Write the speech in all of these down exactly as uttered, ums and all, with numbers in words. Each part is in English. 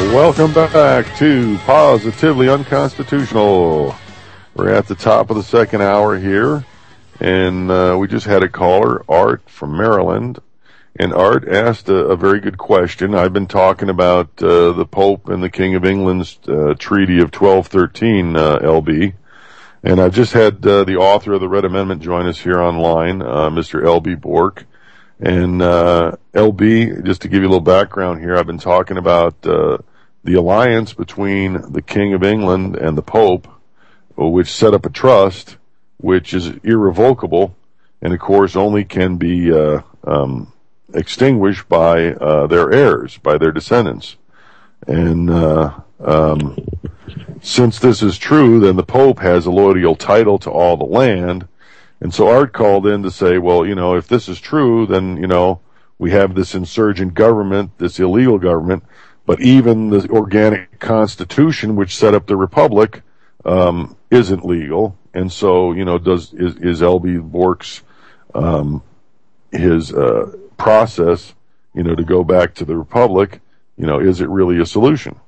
Welcome back to Positively Unconstitutional. We're at the top of the second hour here, and uh, we just had a caller, Art from Maryland, and Art asked a, a very good question. I've been talking about uh, the Pope and the King of England's uh, Treaty of twelve thirteen, uh, L B, and I've just had uh, the author of the Red Amendment join us here online, uh, Mister L B Bork. And uh, L B, just to give you a little background here, I've been talking about uh, the alliance between the King of England and the Pope, which set up a trust which is irrevocable and, of course, only can be uh, um, extinguished by uh, their heirs, by their descendants. And uh, um, since this is true, then the Pope has a loyal title to all the land. And so Art called in to say, well, you know, if this is true, then, you know, we have this insurgent government, this illegal government, but even the organic constitution, which set up the republic, um, isn't legal. And so, you know, does, is, is L B Bork's, um, his, uh, process, you know, to go back to the republic, you know, is it really a solution?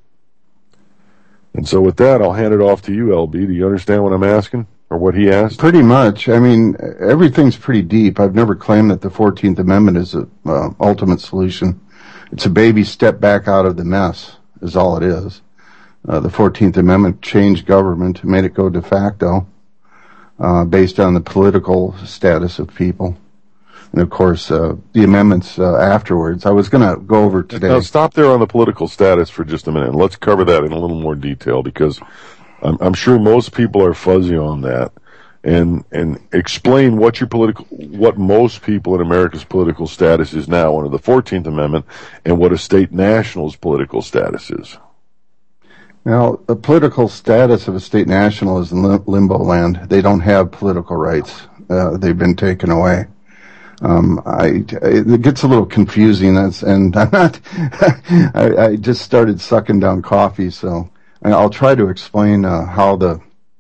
And so with that, I'll hand it off to you, L B. Do you understand what I'm asking? Or what he asked? Pretty much. I mean, everything's pretty deep. I've never claimed that the fourteenth Amendment is a uh, ultimate solution. It's a baby step back out of the mess, is all it is. Uh, the fourteenth Amendment changed government, made it go de facto, uh, based on the political status of people. And of course, uh, the amendments uh, afterwards. I was going to go over today. Now, stop there on the political status for just a minute. Let's cover that in a little more detail, because I'm, I'm sure most people are fuzzy on that, and and explain what your political, what most people in America's political status is now under the fourteenth Amendment, and what a state national's political status is. Now, the political status of a state national is in limbo land. They don't have political rights. Uh, they've been taken away. Um, I, it gets a little confusing, that's, and I'm not, I, I just started sucking down coffee, so I'll try to explain uh, how the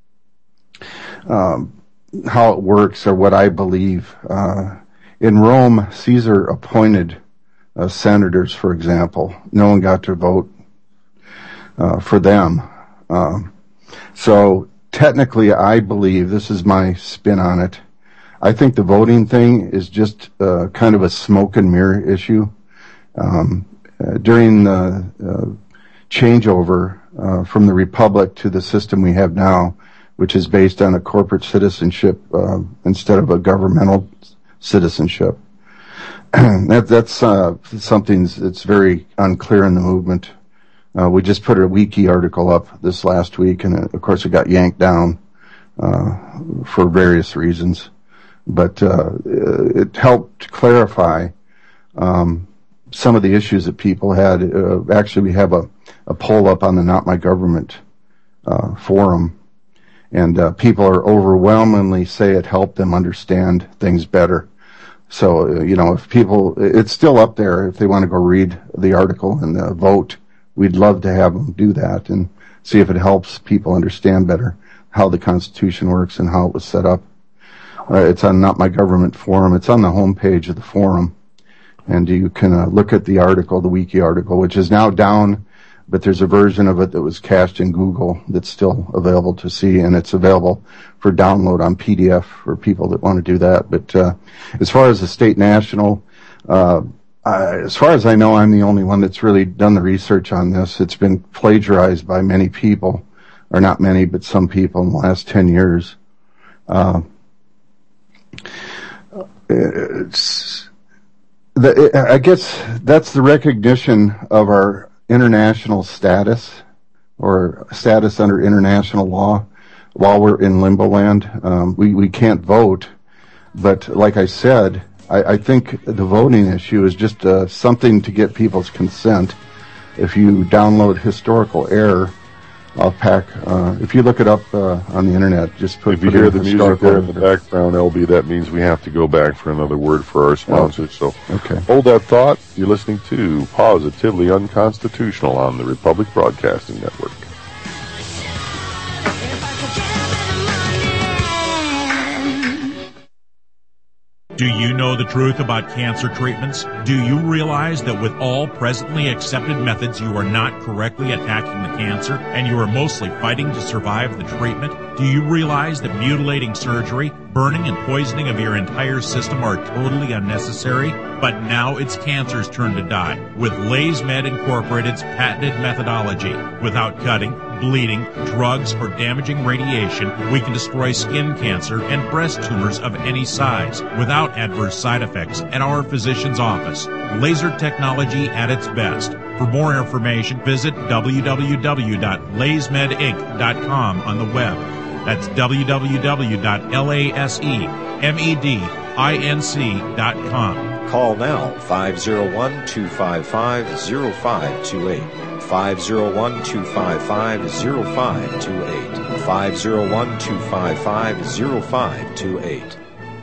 um, how it works, or what I believe. Uh, in Rome, Caesar appointed uh, senators, for example. No one got to vote uh, for them. Um, so technically, I believe, this is my spin on it, I think the voting thing is just uh, kind of a smoke and mirror issue. Um, uh, during the uh, changeover uh, from the republic to the system we have now, which is based on a corporate citizenship uh, instead of a governmental citizenship, that, that's uh, something that's very unclear in the movement. Uh, we just put a wiki article up this last week, and uh, of course it got yanked down uh, for various reasons. But uh, it helped clarify um, some of the issues that people had. Uh, actually, we have a, a poll up on the Not My Government uh, forum, and uh, people are overwhelmingly say it helped them understand things better. So, uh, you know, if people, it's still up there. If they want to go read the article and uh, vote, we'd love to have them do that and see if it helps people understand better how the Constitution works and how it was set up. Uh, it's on Not My Government forum. It's on the homepage of the forum. And you can uh, look at the article, the wiki article, which is now down, but there's a version of it that was cached in Google that's still available to see, and it's available for download on P D F for people that want to do that. But uh, as far as the state national, uh, I, as far as I know, I'm the only one that's really done the research on this. It's been plagiarized by many people, or not many, but some people in the last ten years. Uh, it's the, I guess that's the recognition of our international status, or status under international law, while we're in limbo land. Um, we, we can't vote, but like I said, I, I think the voting issue is just uh, something to get people's consent. If you download Historical Error, I'll pack, uh, if you look it up uh, on the internet, just put, if you put hear in the music there in the background, L B, that means we have to go back for another word for our sponsors. Oh, so okay. Hold that thought. You're listening to Positively Unconstitutional on the Republic Broadcasting Network. Do you know the truth about cancer treatments? Do you realize that with all presently accepted methods, you are not correctly attacking the cancer and you are mostly fighting to survive the treatment? Do you realize that mutilating surgery, burning and poisoning of your entire system are totally unnecessary? But now it's cancer's turn to die with LaysMed Incorporated's patented methodology. Without cutting, bleeding, drugs, or damaging radiation, we can destroy skin cancer and breast tumors of any size without adverse side effects at our physician's office. Laser technology at its best. For more information, visit w w w dot laysmed inc dot com on the web. That's w w w dot lasemedinc dot com. Call now, five oh one, two five five, oh five two eight. five oh one, two five five, oh five two eight. five oh one, two five five, oh five two eight.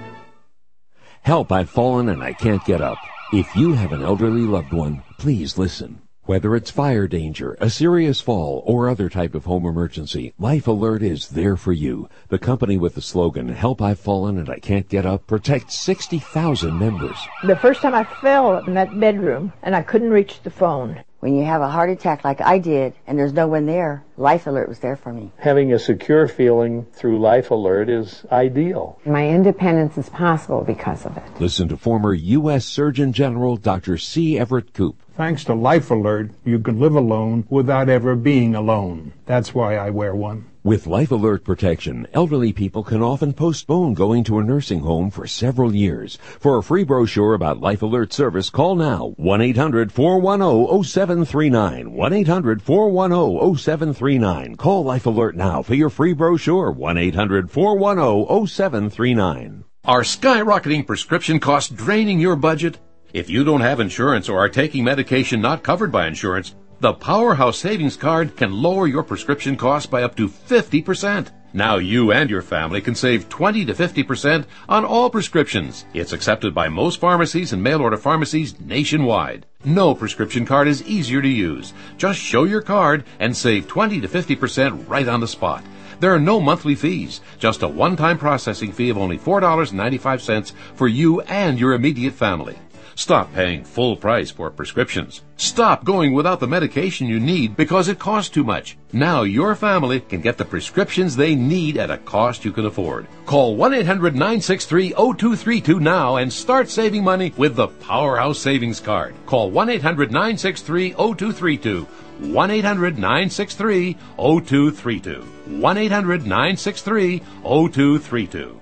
Help, I've fallen and I can't get up. If you have an elderly loved one, please listen. Whether it's fire danger, a serious fall, or other type of home emergency, Life Alert is there for you. The company with the slogan, Help, I've Fallen and I Can't Get Up, protects sixty thousand members. The first time I fell in that bedroom and I couldn't reach the phone. When you have a heart attack like I did and there's no one there, Life Alert was there for me. Having a secure feeling through Life Alert is ideal. My independence is possible because of it. Listen to former U S Surgeon General Doctor C. Everett Koop. Thanks to Life Alert, you can live alone without ever being alone. That's why I wear one. With Life Alert protection, elderly people can often postpone going to a nursing home for several years. For a free brochure about Life Alert service, call now, one eight hundred, four one zero, zero seven three nine, one eight hundred, four one zero, zero seven three nine. Call Life Alert now for your free brochure, one eight hundred, four one zero, zero seven three nine. Are skyrocketing prescription costs draining your budget? If you don't have insurance or are taking medication not covered by insurance, the Powerhouse Savings Card can lower your prescription costs by up to fifty percent. Now you and your family can save twenty to fifty percent on all prescriptions. It's accepted by most pharmacies and mail-order pharmacies nationwide. No prescription card is easier to use. Just show your card and save twenty to fifty percent right on the spot. There are no monthly fees, just a one-time processing fee of only four dollars and ninety-five cents for you and your immediate family. Stop paying full price for prescriptions. Stop going without the medication you need because it costs too much. Now your family can get the prescriptions they need at a cost you can afford. Call one eight hundred, nine six three, zero two three two now and start saving money with the Powerhouse Savings Card. Call one eight hundred, nine six three, zero two three two. one eight hundred, nine six three, zero two three two. one eight hundred, nine six three, zero two three two.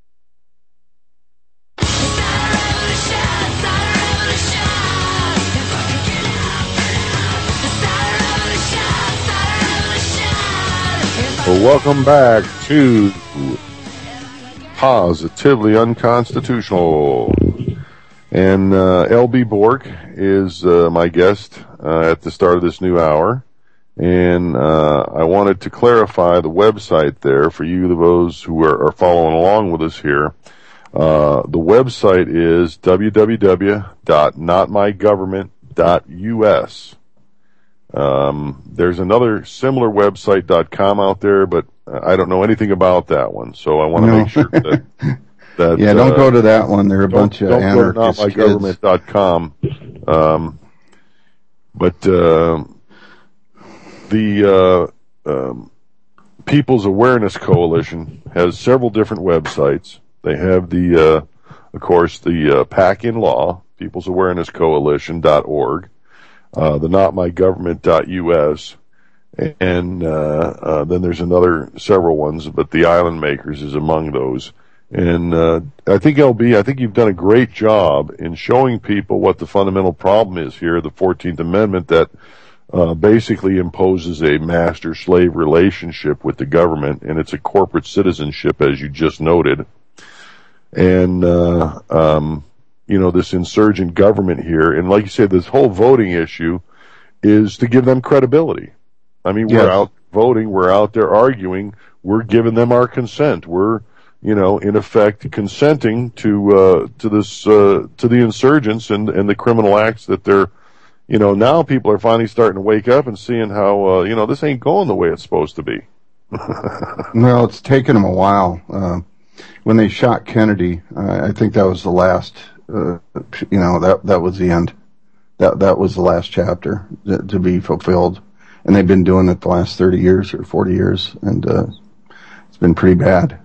Well, welcome back to Positively Unconstitutional. And uh, L B Bork is uh, my guest uh, at the start of this new hour. And uh, I wanted to clarify the website there for you, those who are, are following along with us here. Uh, the website is w w w dot not my government dot u s. Um, there's another similar website dot com out there, but I don't know anything about that one. So I want to no. make sure that, that yeah, don't uh, go to that one. There are a bunch of don't anarchist go to not my government dot com. Um, but, uh, the, uh, um, People's Awareness Coalition has several different websites. They have the, uh, of course, the, uh, PAC in Law, People's Awareness Coalition dot org. Uh, the not my government dot u s, and uh, uh, then there's another several ones, but the Island Makers is among those. And uh, I think, L B, I think you've done a great job in showing people what the fundamental problem is here, the fourteenth Amendment that uh, basically imposes a master-slave relationship with the government, and it's a corporate citizenship, as you just noted. And uh, um you know, this insurgent government here. And like you said, this whole voting issue is to give them credibility. I mean, yes. We're out voting. We're out there arguing. We're giving them our consent. We're, you know, in effect consenting to, uh, to this, uh, to the insurgents and, and the criminal acts that they're, you know, now people are finally starting to wake up and seeing how, uh, you know, this ain't going the way it's supposed to be. Well, it's taken them a while. Uh, when they shot Kennedy, uh, I think that was the last, uh, you know, that, that was the end. That, that was the last chapter to, to be fulfilled. And they've been doing it the last thirty years or forty years, and, uh, it's been pretty bad.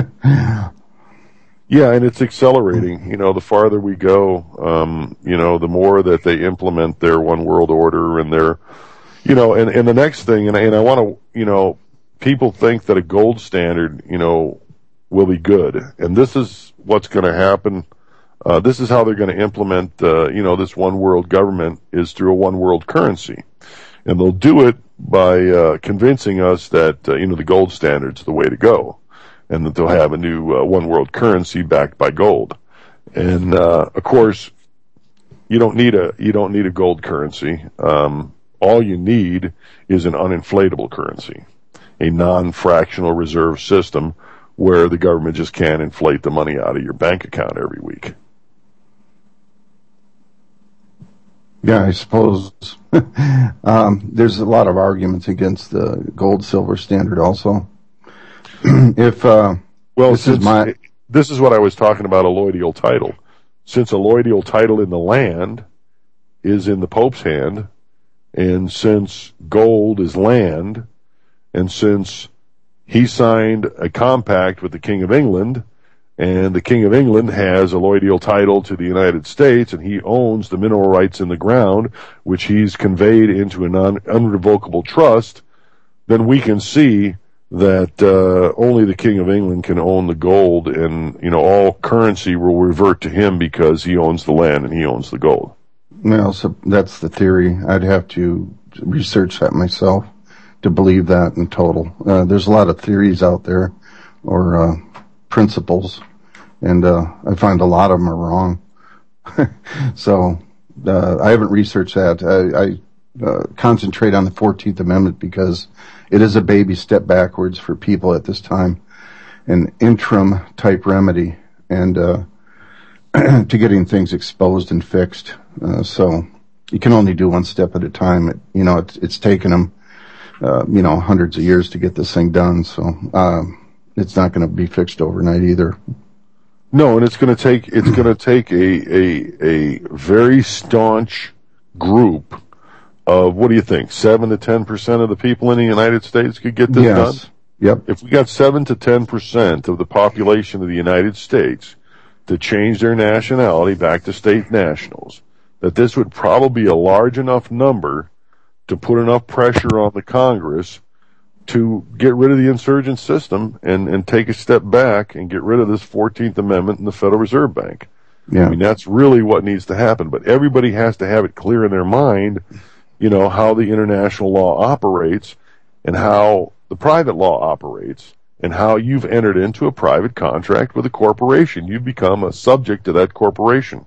Yeah, and it's accelerating. You know, the farther we go, um, you know, the more that they implement their one world order and their, you know, and, and the next thing, and, and I want to, you know, people think that a gold standard, you know, will be good. And this is what's going to happen. Uh, this is how they're going to implement, uh, you know, this one world government is through a one world currency. And they'll do it by, uh, convincing us that, uh, you know, the gold standard's the way to go. And that they'll have a new, uh, one world currency backed by gold. And, uh, of course, you don't need a, you don't need a gold currency. Um, all you need is an uninflatable currency, a non-fractional reserve system where the government just can't inflate the money out of your bank account every week. Yeah, I suppose um, there's a lot of arguments against the gold silver standard also. if uh, well, this since, is my this is what I was talking about, alloidial title. Since alloidial title in the land is in the Pope's hand, and since gold is land, and since he signed a compact with the King of England, and the King of England has alloidial title to the United States, and he owns the mineral rights in the ground, which he's conveyed into an un- unrevocable trust, then we can see that uh, only the King of England can own the gold, and, you know, all currency will revert to him because he owns the land and he owns the gold. Well, so that's the theory. I'd have to research that myself to believe that in total. Uh, there's a lot of theories out there, or uh, principles, and uh, I find a lot of them are wrong. so uh, I haven't researched that. I, I uh, concentrate on the fourteenth Amendment because it is a baby step backwards for people at this time, an interim type remedy, and uh, to getting things exposed and fixed. Uh, so you can only do one step at a time. It, you know, it, it's taken them, uh, you know, hundreds of years to get this thing done. So uh, it's not going to be fixed overnight either. No, and it's going to take it's going to take a, a a very staunch group of, what do you think, seven to ten percent of the people in the United States could get this yes. done? Yep. If we got seven to ten percent of the population of the United States to change their nationality back to state nationals, that this would probably be a large enough number to put enough pressure on the Congress to get rid of the insurgent system and, and take a step back and get rid of this fourteenth Amendment in the Federal Reserve Bank. Yeah. I mean, that's really what needs to happen. But everybody has to have it clear in their mind, you know, how the international law operates and how the private law operates and how you've entered into a private contract with a corporation. You become a subject to that corporation.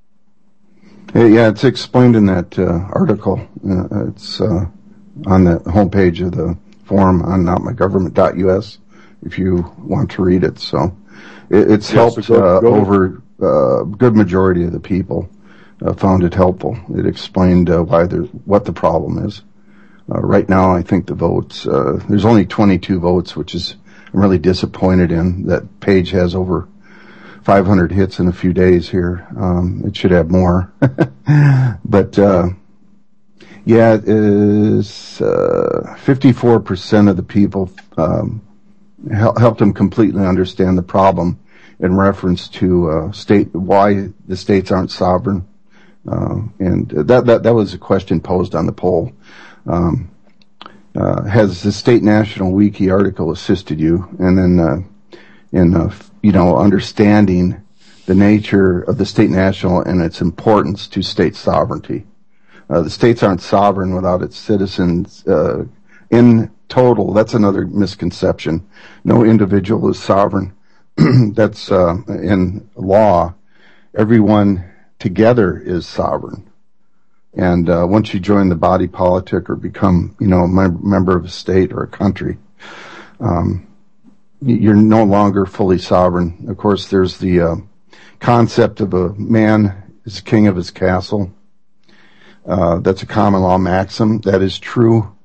Yeah, it's explained in that uh, article. Uh, it's uh, on the homepage of the forum on not my government dot U S if you want to read it. So it, it's yes, helped so go, uh, go over a uh, good majority of the people uh, found it helpful. It explained uh, why there, what the problem is. Uh, right now, I think the votes, uh, there's only twenty-two votes, which is I'm really disappointed in. That page has over five hundred hits in a few days here. Um, it should have more. but, uh, yeah, it is, uh, fifty-four percent of the people, um, hel- helped them completely understand the problem in reference to, uh, state, why the states aren't sovereign. Uh, and that, that, that was a question posed on the poll. Um, uh, has the State National Wiki article assisted you? And then, uh, in, uh, you know, understanding the nature of the state national and its importance to state sovereignty. Uh, the states aren't sovereign without its citizens, uh, in total. That's another misconception. No individual is sovereign. That's, uh, in law. Everyone together is sovereign. And, uh, once you join the body politic or become, you know, a member of a state or a country, um, you're no longer fully sovereign. Of course, there's the, uh, concept of a man is king of his castle. Uh, that's a common law maxim. That is true.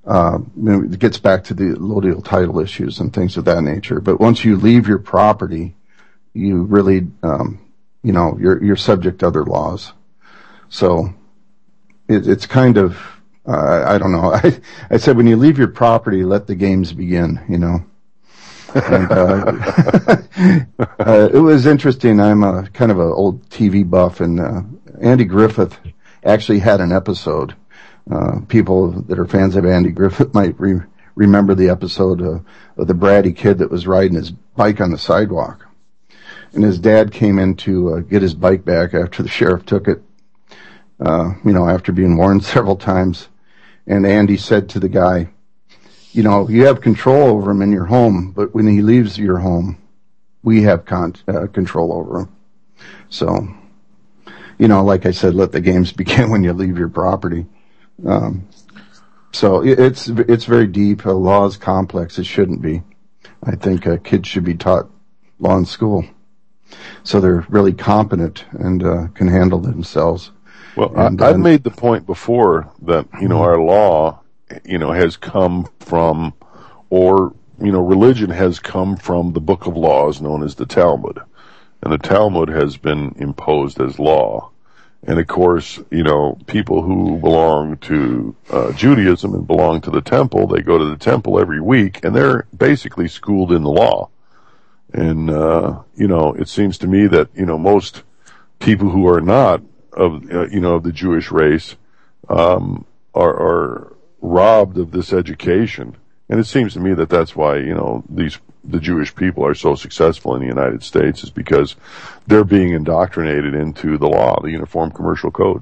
uh, it gets back to the allodial title issues and things of that nature. But once you leave your property, you really, um, you know, you're, you're subject to other laws. So it, it's kind of, uh, I don't know. I, I said, when you leave your property, let the games begin, you know. And, uh, uh, it was interesting. I'm a kind of an old T V buff, and, uh, Andy Griffith actually had an episode. Uh, people that are fans of Andy Griffith might re- remember the episode uh, of the bratty kid that was riding his bike on the sidewalk. And his dad came in to uh, get his bike back after the sheriff took it, uh, you know, after being warned several times. And Andy said to the guy, you know, you have control over him in your home, but when he leaves your home, we have con- uh, control over him. So, you know, like I said, let the games begin when you leave your property. Um, so it, it's it's very deep. Uh, law is complex. It shouldn't be. I think uh, kids should be taught law in school, so they're really competent and uh, can handle themselves. Well, and, I, I've uh, made the point before that, you know, our law, you know, has come from, or, you know, religion has come from the book of laws known as the Talmud. And the Talmud has been imposed as law. And of course, you know, people who belong to uh, Judaism and belong to the temple, they go to the temple every week, and they're basically schooled in the law. And, uh, you know, it seems to me that, you know, most people who are not of, uh, you know, of the Jewish race, um, are, are robbed of this education. And it seems to me that that's why, you know, these, the Jewish people are so successful in the United States, is because they're being indoctrinated into the law, the Uniform Commercial Code.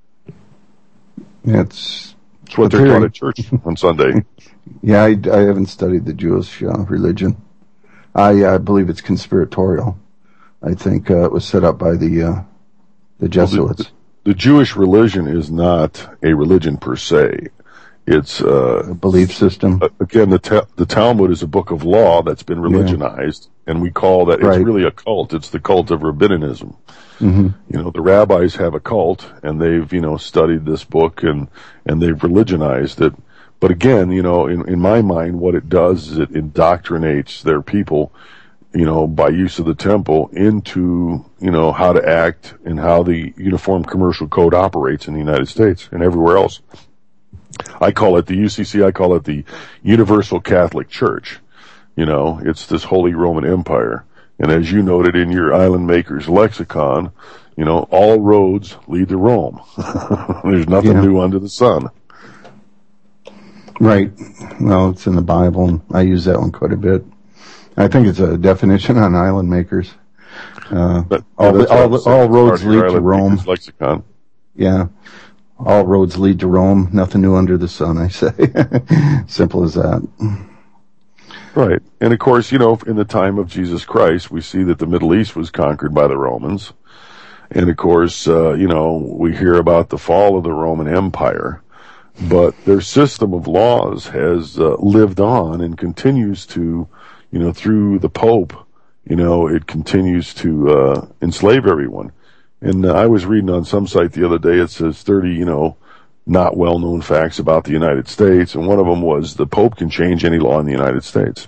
It's, it's what they're taught at church on Sunday. Yeah, I, I haven't studied the Jewish uh, religion. I, I believe it's conspiratorial. I think uh, it was set up by the uh, the Jesuits. Well, the, the Jewish religion is not a religion per se. It's uh, a belief system. Uh, again, the ta- the Talmud is a book of law that's been religionized, yeah. and we call that, right. It's really a cult. It's the cult of rabbinism. Mm-hmm. You know, the rabbis have a cult, and they've, you know, studied this book, and, and they've religionized it. But again, you know, in, in my mind, what it does is it indoctrinates their people, you know, by use of the temple into, you know, how to act and how the Uniform Commercial Code operates in the United States and everywhere else. I call it the U C C, I call it the Universal Catholic Church. You know, it's this Holy Roman Empire. And as you noted in your Island Makers lexicon, you know, all roads lead to Rome. There's nothing yeah. new under the sun. Right. Well, it's in the Bible, and I use that one quite a bit. I think it's a definition on Island Makers. Uh, but, all, yeah, all, all, all roads lead to Rome. Lexicon. Yeah. All roads lead to Rome. Nothing new under the sun, I say. Simple as that. Right. And of course, you know, in the time of Jesus Christ, we see that the Middle East was conquered by the Romans. And of course, uh, you know, we hear about the fall of the Roman Empire. But their system of laws has uh, lived on and continues to, you know, through the Pope, you know, it continues to uh, enslave everyone. And uh, I was reading on some site the other day, it says thirty, you know, not well-known facts about the United States, and one of them was the Pope can change any law in the United States.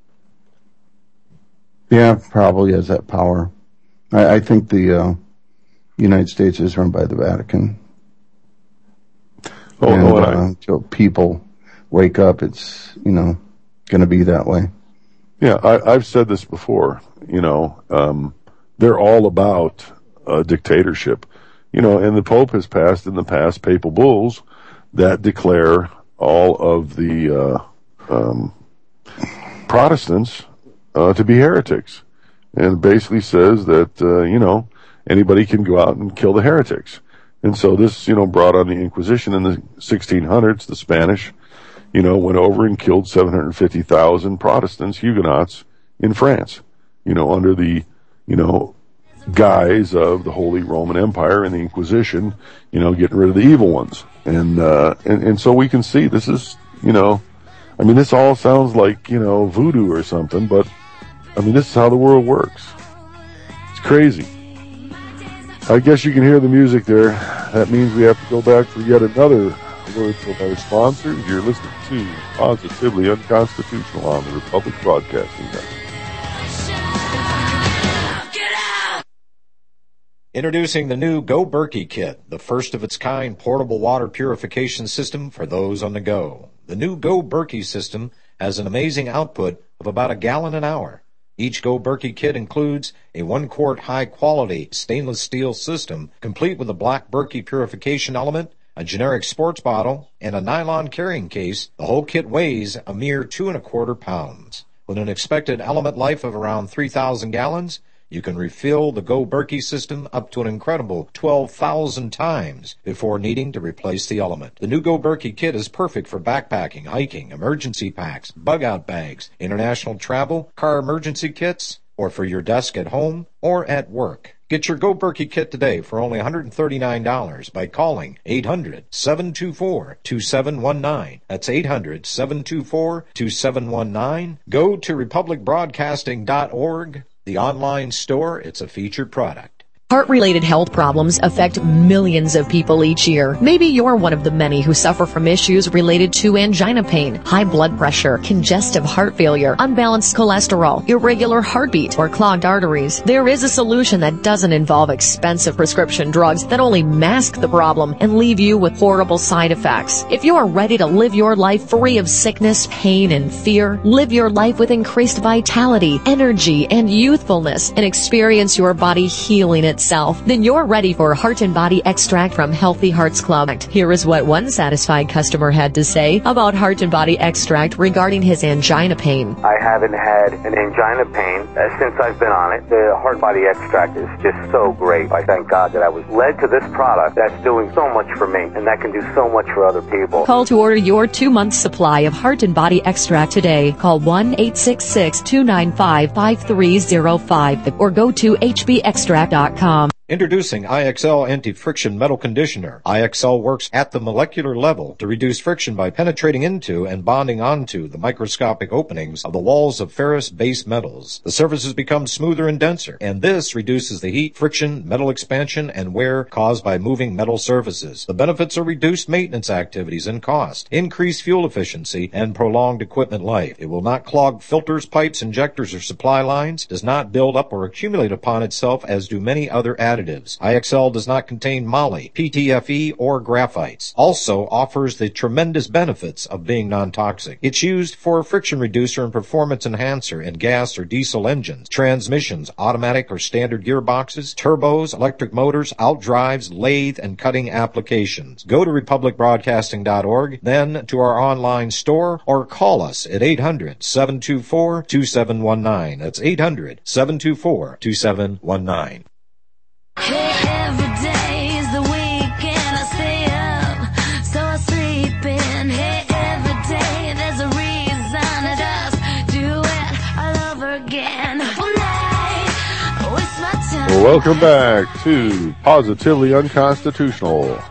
Yeah, probably has that power. I, I think the uh, United States is run by the Vatican. Oh, and, no, uh, I, until people wake up, it's, you know, going to be that way. Yeah, I, I've said this before, you know, um, they're all about uh, dictatorship. You know, and the Pope has passed in the past papal bulls that declare all of the uh, um, Protestants uh, to be heretics, and basically says that uh, you know, anybody can go out and kill the heretics. And so this, you know, brought on the Inquisition in the sixteen hundreds. The Spanish, you know, went over and killed seven hundred fifty thousand Protestants, Huguenots, in France. You know, under the, you know, guise of the Holy Roman Empire and the Inquisition, you know, getting rid of the evil ones. And, uh, and, and so we can see this is, you know, I mean, this all sounds like, you know, voodoo or something, but, I mean, this is how the world works. It's crazy. I guess you can hear the music there. That means we have to go back for yet another word from our sponsors. You're listening to Positively Unconstitutional on the Republic Broadcasting Network. Introducing the new Go Berkey Kit, the first of its kind portable water purification system for those on the go. The new Go Berkey system has an amazing output of about a gallon an hour. Each Go Berkey kit includes a one-quart high-quality stainless steel system, complete with a black Berkey purification element, a generic sports bottle, and a nylon carrying case. The whole kit weighs a mere two and a quarter pounds. With an expected element life of around three thousand gallons, you can refill the Go Berkey system up to an incredible twelve thousand times before needing to replace the element. The new Go Berkey kit is perfect for backpacking, hiking, emergency packs, bug-out bags, international travel, car emergency kits, or for your desk at home or at work. Get your Go Berkey kit today for only one hundred thirty-nine dollars by calling eight hundred, seven two four, two seven one nine. That's eight hundred, seven two four, two seven one nine. Go to republic broadcasting dot org. The online store, it's a featured product. Heart-related health problems affect millions of people each year. Maybe you're one of the many who suffer from issues related to angina pain, high blood pressure, congestive heart failure, unbalanced cholesterol, irregular heartbeat, or clogged arteries. There is a solution that doesn't involve expensive prescription drugs that only mask the problem and leave you with horrible side effects. If you are ready to live your life free of sickness, pain, and fear, live your life with increased vitality, energy, and youthfulness, and experience your body healing itself, then you're ready for Heart and Body Extract from Healthy Hearts Club. Here is what one satisfied customer had to say about Heart and Body Extract regarding his angina pain. I haven't had an angina pain uh, since I've been on it. The Heart and Body Extract is just so great. I thank God that I was led to this product that's doing so much for me, and that can do so much for other people. Call to order your two-month supply of Heart and Body Extract today. Call one eight six six, two nine five, five three zero five or go to h b extract dot com. Introducing I X L Anti-Friction Metal Conditioner. I X L works at the molecular level to reduce friction by penetrating into and bonding onto the microscopic openings of the walls of ferrous base metals. The surfaces become smoother and denser, and this reduces the heat, friction, metal expansion, and wear caused by moving metal surfaces. The benefits are reduced maintenance activities and cost, increased fuel efficiency, and prolonged equipment life. It will not clog filters, pipes, injectors, or supply lines, does not build up or accumulate upon itself as do many other additives. I X L does not contain moly, P T F E, or graphites. Also offers the tremendous benefits of being non-toxic. It's used for a friction reducer and performance enhancer in gas or diesel engines, transmissions, automatic or standard gearboxes, turbos, electric motors, outdrives, lathe, and cutting applications. Go to republic broadcasting dot org, then to our online store, or call us at eight hundred, seven two four, two seven one nine. That's eight hundred, seven two four, two seven one nine. Hey, every day is the weekend. I stay up, so I sleep in. Hey, every day there's a reason to just do it all over again. All night, waste my time. Well, welcome back to Positively Unconstitutional.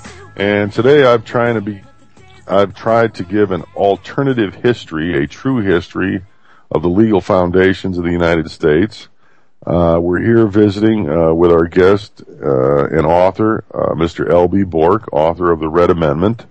And today I've trying to be, I've tried to give an alternative history, a true history of the legal foundations of the United States. Uh, we're here visiting uh, with our guest uh, and author, uh, Mister L B Bork, author of the Red Amendment.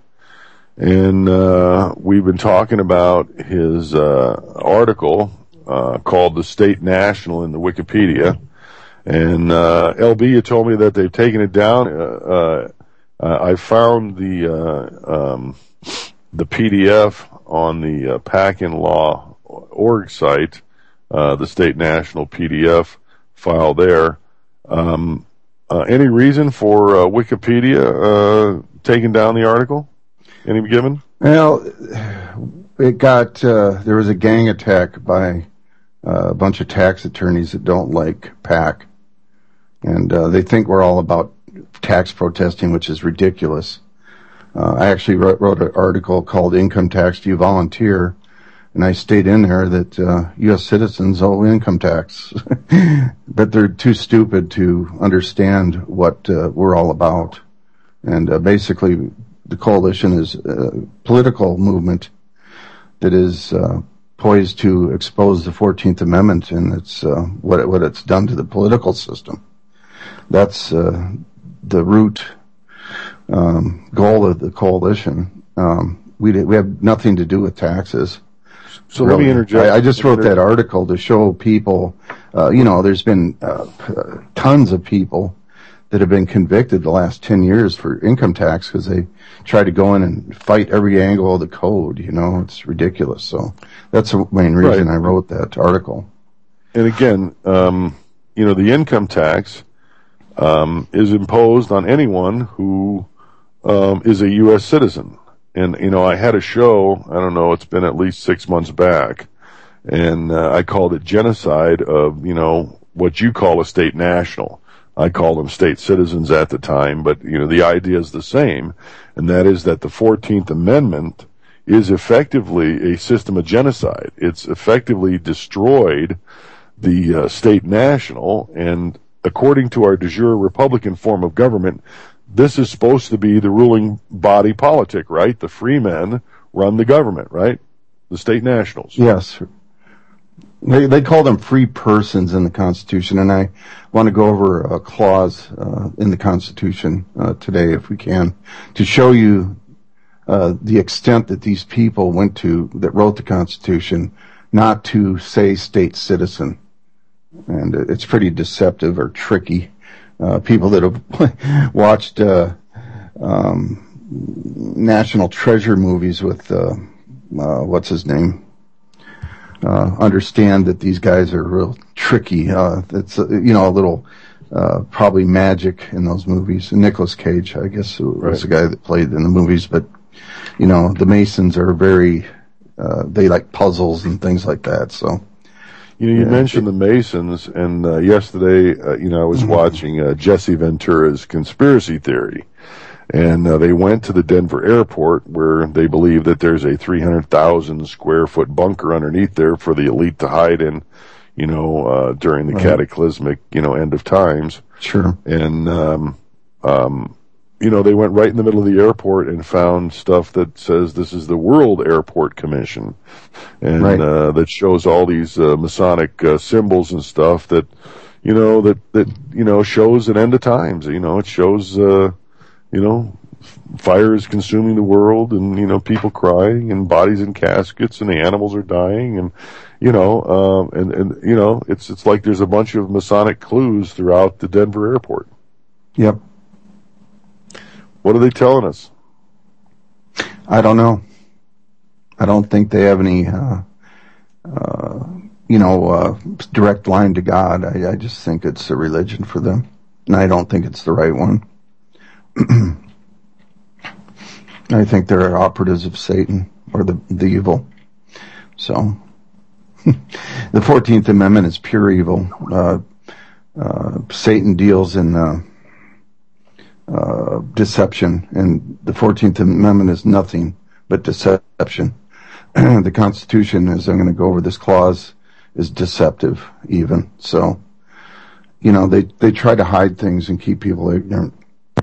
And uh, we've been talking about his uh, article uh, called The State National in the Wikipedia. And uh, L B, you told me that they've taken it down. Uh, uh, I found the uh, um, the P D F on the uh, Packin Law dot org site, uh, the State National P D F file there. Um, uh, any reason for uh, Wikipedia uh, taking down the article? Any given? Well, it got, uh, there was a gang attack by uh, a bunch of tax attorneys that don't like PAC. And uh, they think we're all about tax protesting, which is ridiculous. Uh, I actually wrote, wrote an article called Income Tax, Do You Volunteer? And I stayed in there that uh, U S citizens owe income tax. But they're too stupid to understand what uh, we're all about. And uh, basically, the coalition is a political movement that is uh, poised to expose the fourteenth Amendment and it's uh, what, it, what it's done to the political system. That's uh, the root um, goal of the coalition. Um, we did, we have nothing to do with taxes. So really. let me interject. I, I just wrote that article to show people, uh, you know, there's been uh, uh, tons of people that have been convicted the last ten years for income tax because they try to go in and fight every angle of the code. You know, it's ridiculous. So that's the main reason Right. I wrote that article. And again, um, you know, the income tax um, is imposed on anyone who um, is a U S citizen. And, you know, I had a show, I don't know, it's been at least six months back, and uh, I called it genocide of, you know, what you call a state national. I called them state citizens at the time, but, you know, the idea is the same, and that is that the fourteenth Amendment is effectively a system of genocide. It's effectively destroyed the uh, state national, and according to our de jure Republican form of government, this is supposed to be the ruling body politic, right? The free men run the government, right? The state nationals. Yes. They they call them free persons in the Constitution, and I want to go over a clause uh, in the Constitution uh, today, if we can, to show you uh, the extent that these people went to that wrote the Constitution, not to say state citizen. And it's pretty deceptive or tricky. Uh, people that have watched uh, um, National Treasure movies with uh, uh, what's his name uh, understand that these guys are real tricky. Uh, it's uh, you know a little uh, probably magic in those movies. Nicolas Cage, I guess, was Right. the guy that played in the movies. But you know the Masons are very uh, they like puzzles and things like that. So. You know, you Yeah. mentioned the Masons, and uh, yesterday, uh, you know, I was watching uh, Jesse Ventura's Conspiracy Theory, and uh, they went to the Denver airport where they believe that there's a three hundred thousand square foot bunker underneath there for the elite to hide in, you know, uh, during the Right. cataclysmic, you know, end of times. Sure. And, um, um, you know, they went right in the middle of the airport and found stuff that says this is the World Airport Commission, and Right. uh, that shows all these uh, Masonic uh, symbols and stuff that, you know, that that you know shows an end of times. You know, it shows, uh, you know, fire is consuming the world, and you know, people crying, and bodies in caskets, and the animals are dying, and you know, um, and and you know, it's it's like there's a bunch of Masonic clues throughout the Denver airport. Yep. What are they telling us? I don't know. I don't think they have any, uh, uh, you know, uh, direct line to God. I, I just think it's a religion for them, and I don't think it's the right one. I think they're operatives of Satan or the the evil. So, the fourteenth Amendment is pure evil. Uh, uh, Satan deals in uh, uh, deception, and the fourteenth Amendment is nothing but deception. The Constitution, as I'm going to go over this clause, is deceptive even. So, you know, they, they try to hide things and keep people ignorant.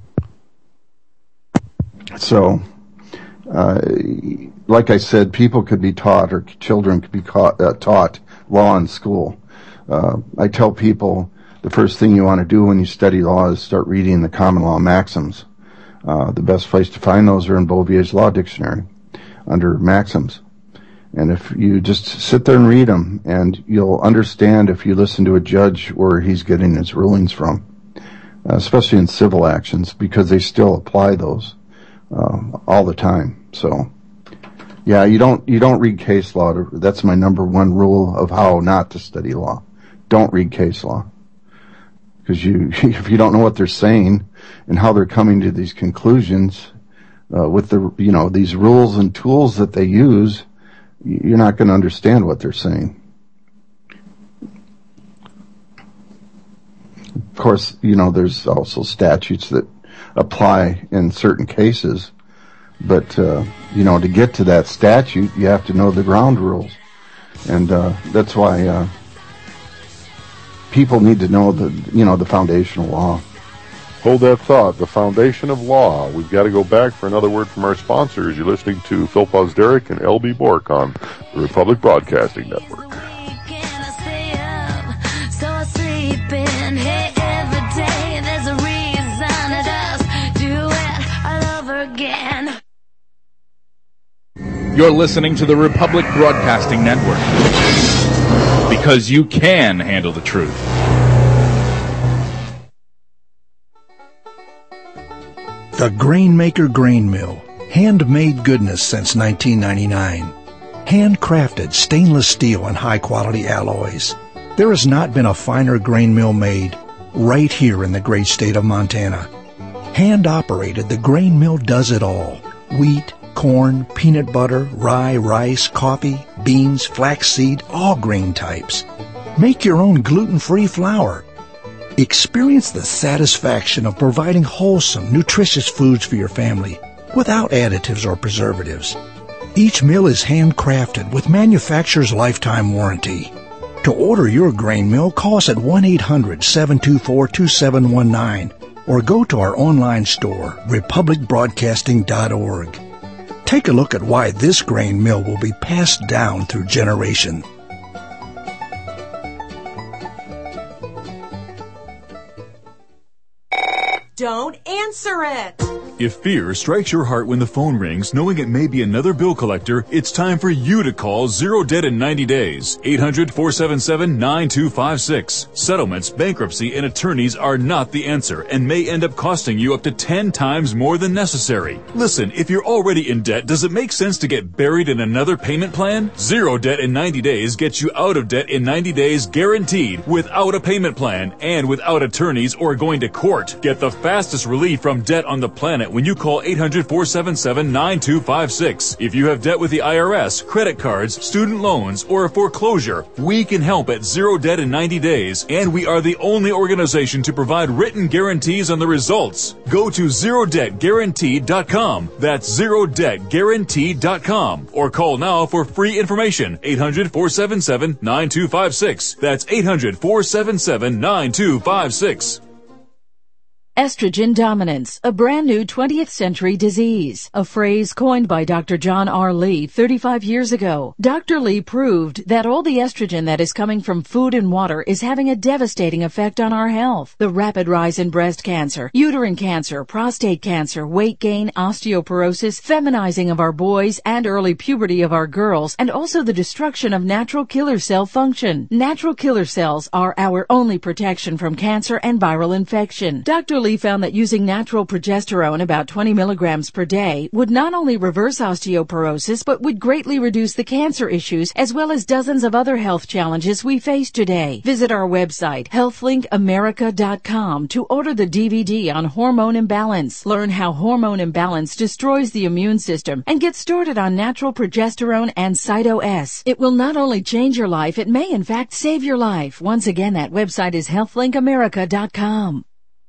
So, uh, like I said, people could be taught, or children could be caught, uh, taught law in school. Uh, I tell people the first thing you want to do when you study law is start reading the common law maxims. Uh, the best place to find those are in Bovier's Law Dictionary under maxims. And if you just sit there and read them, and you'll understand if you listen to a judge where he's getting his rulings from, uh, especially in civil actions, because they still apply those um, all the time. So, yeah, you don't you don't read case law. To, that's my number one rule of how not to study law. Don't read case law, because you if you don't know what they're saying and how they're coming to these conclusions uh, with the you know these rules and tools that they use, you're not going to understand what they're saying. Of course, you know, there's also statutes that apply in certain cases, but, uh, you know, to get to that statute, you have to know the ground rules. And, uh, that's why, uh, people need to know the, you know, the foundational law. Hold that thought. The foundation of law. We've got to go back for another word from our sponsors. You're listening to Phil Posderick and L B Bork on the Republic Broadcasting Network. Hey, every day there's a reason it does do it. I You're listening to the Republic Broadcasting Network. Because you can handle the truth. The Grainmaker Grain Mill. Handmade goodness since nineteen ninety-nine. Handcrafted stainless steel and high-quality alloys. There has not been a finer grain mill made right here in the great state of Montana. Hand-operated, the grain mill does it all. Wheat, corn, peanut butter, rye, rice, coffee, beans, flaxseed, all grain types. Make your own gluten-free flour. Experience the satisfaction of providing wholesome, nutritious foods for your family without additives or preservatives. Each mill is handcrafted with manufacturer's lifetime warranty. To order your grain mill, call us at one eight hundred, seven two four, two seven one nine or go to our online store, republic broadcasting dot org. Take a look at why this grain mill will be passed down through generation. Don't answer it! If fear strikes your heart when the phone rings, knowing it may be another bill collector, it's time for you to call Zero Debt in ninety days. eight hundred, four seven seven, nine two five six. Settlements, bankruptcy, and attorneys are not the answer and may end up costing you up to ten times more than necessary. Listen, if you're already in debt, does it make sense to get buried in another payment plan? Zero Debt in ninety days gets you out of debt in ninety days guaranteed, without a payment plan and without attorneys or going to court. Get the fastest relief from debt on the planet when you call eight hundred, four seven seven, nine two five six. If you have debt with the I R S, credit cards, student loans, or a foreclosure, we can help at Zero Debt in ninety days, and we are the only organization to provide written guarantees on the results. Go to zero debt guaranteed dot com. That's zero debt guaranteed dot com. Or call now for free information. eight hundred, four seven seven, nine two five six. That's eight hundred, four seven seven, nine two five six. Estrogen dominance, a brand new twentieth century disease, a phrase coined by Doctor John R. Lee thirty-five years ago. Doctor Lee proved that all the estrogen that is coming from food and water is having a devastating effect on our health. The rapid rise in breast cancer, uterine cancer, prostate cancer, weight gain, osteoporosis, feminizing of our boys, and early puberty of our girls, and also the destruction of natural killer cell function. Natural killer cells are our only protection from cancer and viral infection. Doctor Lee found that using natural progesterone, about twenty milligrams per day, would not only reverse osteoporosis, but would greatly reduce the cancer issues as well as dozens of other health challenges we face today. Visit our website, health link america dot com, to order the D V D on hormone imbalance. Learn how hormone imbalance destroys the immune system and get started on natural progesterone and Cyto-S. It will not only change your life, it may in fact save your life. Once again, that website is health link america dot com.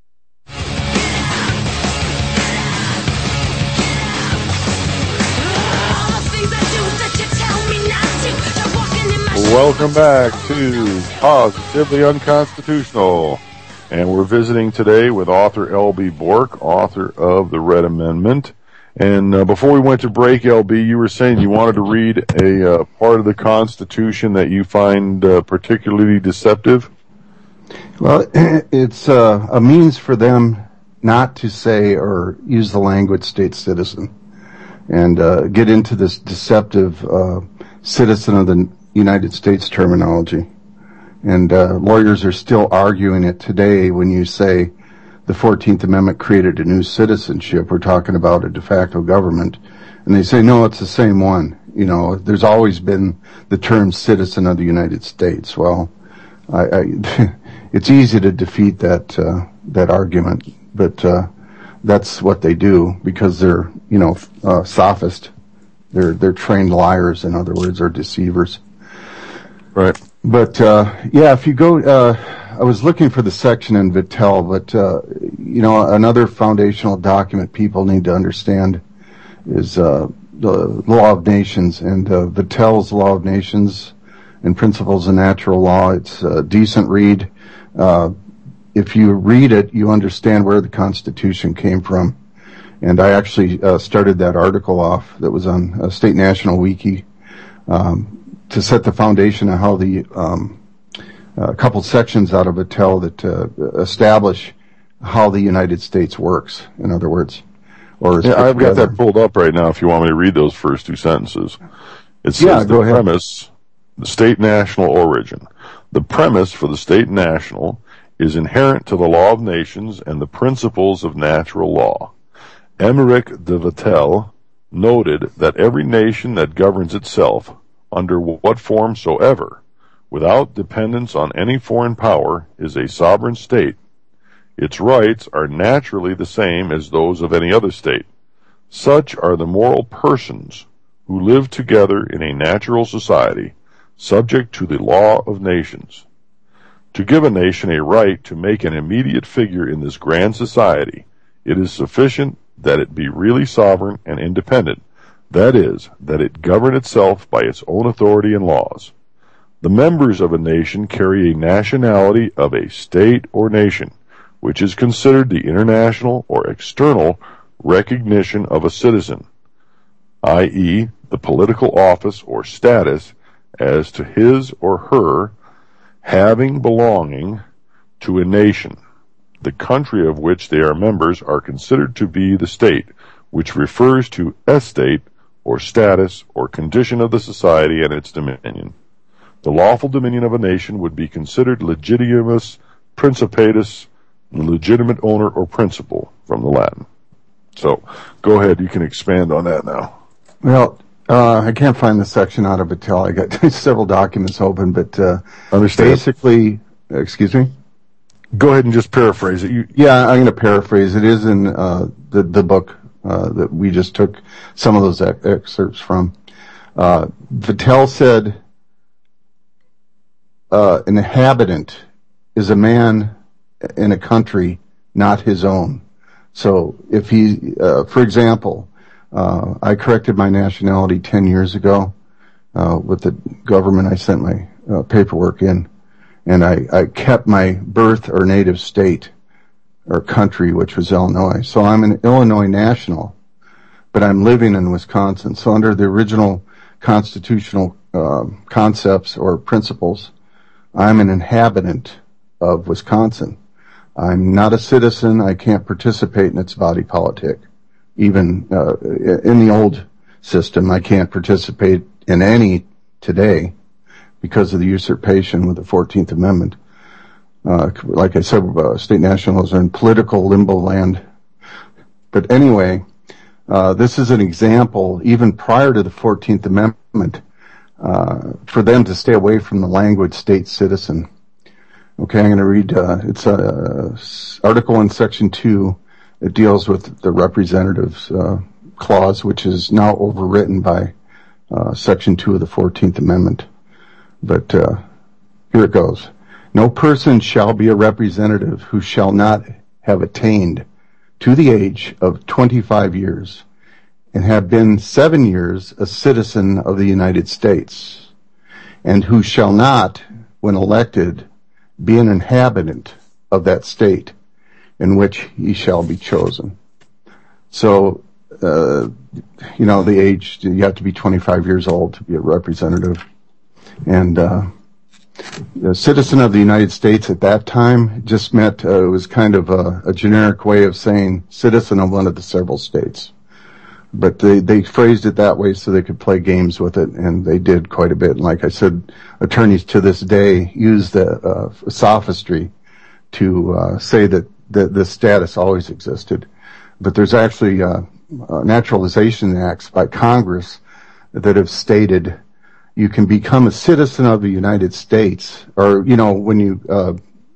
Welcome back to Positively Unconstitutional. And we're visiting today with author L B Bork, author of The Red Amendment. And uh, before we went to break, L B, you were saying you wanted to read a uh, part of the Constitution that you find uh, particularly deceptive? Well, it's uh, a means for them not to say or use the language state citizen and uh, get into this deceptive uh, citizen of the United States terminology. And uh, lawyers are still arguing it today when you say the fourteenth Amendment created a new citizenship. We're talking about a de facto government. And they say, no, it's the same one. You know, there's always been the term citizen of the United States. Well, I, I, it's easy to defeat that uh, that argument, but uh, that's what they do because they're, you know, uh, sophist. They're they're trained liars, in other words, or deceivers. Right. But, uh, yeah, if you go, uh, I was looking for the section in Vattel, but, uh, you know, another foundational document people need to understand is, uh, the Law of Nations, and, uh, Vattel's Law of Nations and Principles of Natural Law. It's a decent read. Uh, if you read it, you understand where the Constitution came from. And I actually, uh, started that article off that was on uh, State National Wiki, um, to set the foundation of how the um, a couple sections out of Vattel that uh, establish how the United States works. In other words, Or yeah, I've got that pulled up right now if you want me to read those first two sentences. It says yeah, the go ahead. premise, the state-national origin. The premise for the state-national is inherent to the law of nations and the principles of natural law. Emmerich de Vattel noted that every nation that governs itself, under what form soever, without dependence on any foreign power, is a sovereign state. Its rights are naturally the same as those of any other state. Such are the moral persons who live together in a natural society, subject to the law of nations. To give a nation a right to make an immediate figure in this grand society, it is sufficient that it be really sovereign and independent, that is, that it govern itself by its own authority and laws. The members of a nation carry a nationality of a state or nation, which is considered the international or external recognition of a citizen, that is, the political office or status as to his or her having belonging to a nation. The country of which they are members are considered to be the state, which refers to estate or status or condition of the society and its dominion. The lawful dominion of a nation would be considered legitimus principatus, legitimate owner or principal, from the Latin. So, go ahead, you can expand on that now. Well, uh, I can't find the section out of Vattel. I got several documents open, but uh, basically, excuse me? Go ahead and just paraphrase it. You, yeah, I'm going to paraphrase. It is in uh, the, the book uh, that we just took some of those ex- excerpts from. Uh, Vattel said, uh, an inhabitant is a man in a country not his own. So if he, uh, for example, uh, I corrected my nationality ten years ago, uh, with the government. I sent my uh, paperwork in, and I, I kept my birth or native state or country, which was Illinois. So I'm an Illinois national, but I'm living in Wisconsin. So under the original constitutional uh, concepts or principles, I'm an inhabitant of Wisconsin. I'm not a citizen. I can't participate in its body politic. Even uh, in the old system, I can't participate in any today because of the usurpation with the fourteenth Amendment. Uh, like I said, uh, state nationals are in political limbo land. But anyway, uh, this is an example, even prior to the fourteenth Amendment, uh, for them to stay away from the language state citizen. Okay, I'm going to read, uh, it's a article in section two. It deals with the representatives, uh, clause, which is now overwritten by, uh, section two of the fourteenth Amendment. But, uh, here it goes. No person shall be a representative who shall not have attained to the age of twenty-five years and have been seven years a citizen of the United States, and who shall not, when elected, be an inhabitant of that state in which he shall be chosen. So, uh, you know, the age, you have to be twenty-five years old to be a representative. And, uh, the citizen of the United States at that time just meant, uh, it was kind of a, a generic way of saying citizen of one of the several states. But they, they phrased it that way so they could play games with it, and they did quite a bit. And like I said, attorneys to this day use the uh, sophistry to uh, say that the, the status always existed. But there's actually uh, uh, naturalization acts by Congress that have stated you can become a citizen of the United States, or, you know, when you, uh,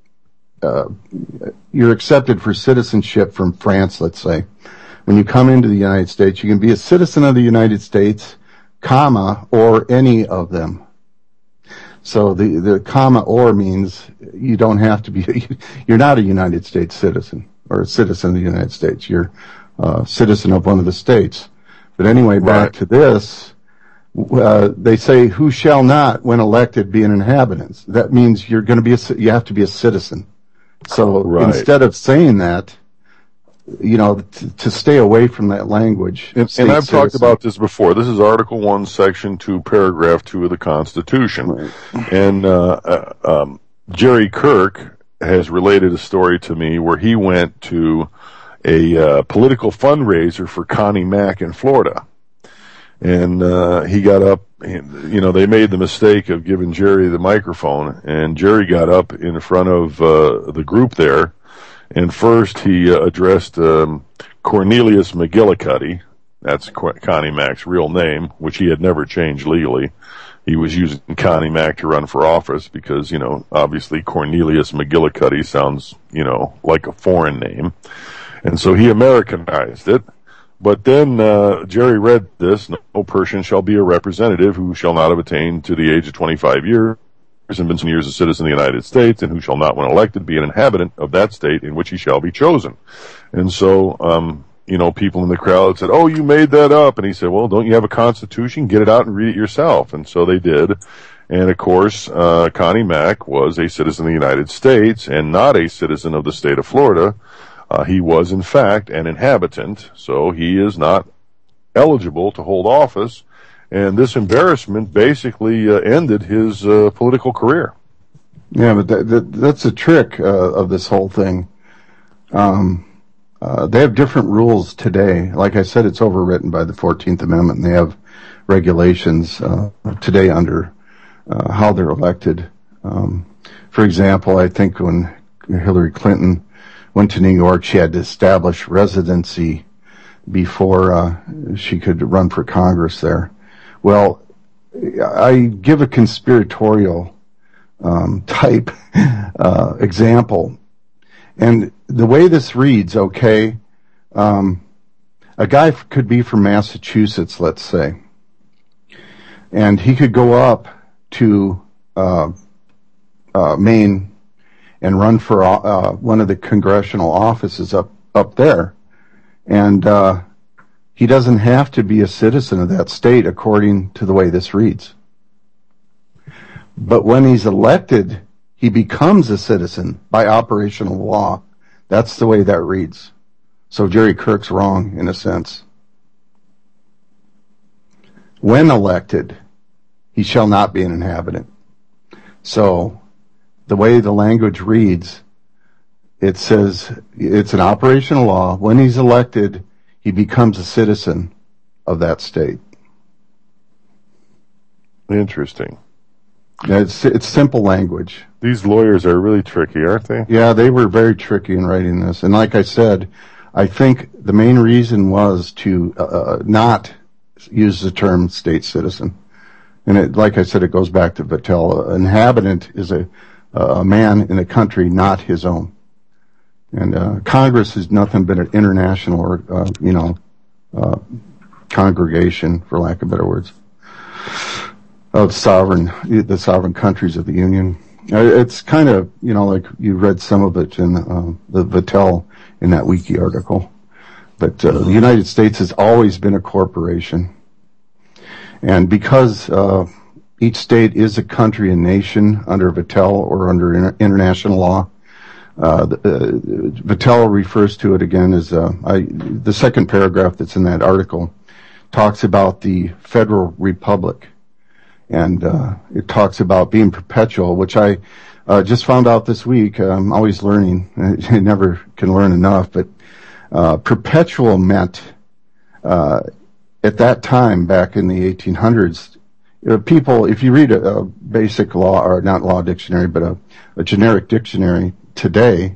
uh, you're accepted for citizenship from France, let's say. When you come into the United States, you can be a citizen of the United States, comma, or any of them. So the, the comma or means you don't have to be, you're not a United States citizen or a citizen of the United States. You're a citizen of one of the states. But anyway, back right. to this, uh, they say, who shall not, when elected, be an inhabitant? That means you're going to be a, you have to be a citizen. So right. instead of saying that, you know, t- to stay away from that language. And, and I've citizen. talked about this before. This is Article one, Section two, Paragraph two of the Constitution. Right. And uh, uh, um, Jerry Kirk has related a story to me where he went to a uh, political fundraiser for Connie Mack in Florida. And uh, he got up, you know, they made the mistake of giving Jerry the microphone, and Jerry got up in front of uh, the group there, and first he uh, addressed um, Cornelius McGillicuddy. That's Qu- Connie Mack's real name, which he had never changed legally. He was using Connie Mack to run for office because, you know, obviously Cornelius McGillicuddy sounds, you know, like a foreign name. And so he Americanized it. But then uh, Jerry read this: no person shall be a representative who shall not have attained to the age of twenty-five years and been some years a citizen of the United States, and who shall not, when elected, be an inhabitant of that state in which he shall be chosen. And so, um, you know, people in the crowd said, "Oh, you made that up." And he said, "Well, don't you have a constitution? Get it out and read it yourself." And so they did. And of course, uh, Connie Mack was a citizen of the United States and not a citizen of the state of Florida. Uh, he was, in fact, an inhabitant, so he is not eligible to hold office. And this embarrassment basically uh, ended his uh, political career. Yeah, but that, that, that's a trick uh, of this whole thing. Um, uh, they have different rules today. Like I said, it's overwritten by the fourteenth Amendment, and they have regulations uh, today under uh, how they're elected. Um, for example, I think when Hillary Clinton went to New York, she had to establish residency before uh, she could run for Congress there. Well, I give a conspiratorial um, type uh, example. And the way this reads, okay, um, a guy f- could be from Massachusetts, let's say, and he could go up to uh, uh, Maine and run for uh, one of the congressional offices up, up there. And uh, he doesn't have to be a citizen of that state according to the way this reads. But when he's elected, he becomes a citizen by operational law. That's the way that reads. So Jerry Kirk's wrong, in a sense. When elected, he shall not be an inhabitant. So the way the language reads, it says it's an operational law. When he's elected, he becomes a citizen of that state. Interesting. It's, it's simple language. These lawyers are really tricky, aren't they? Yeah, they were very tricky in writing this. And like I said, I think the main reason was to uh, not use the term state citizen. And it, like I said, it goes back to Vattel. An inhabitant is a a man in a country not his own. And uh, Congress is nothing but an international, or uh, you know, uh, congregation, for lack of better words, of sovereign, the sovereign countries of the Union. It's kind of, you know, like you read some of it in uh, the Vattel in that wiki article. But uh, the United States has always been a corporation. And because uh, each state is a country and nation under Vattel or under inter- international law, uh, the, uh, Vattel refers to it again as uh, I, the second paragraph that's in that article talks about the federal republic. And uh, it talks about being perpetual, which I uh, just found out this week. I'm always learning. I never can learn enough. But uh, perpetual meant, uh, at that time, back in the eighteen hundreds, uh, people, if you read a, a basic law, or not law dictionary, but a, a generic dictionary today,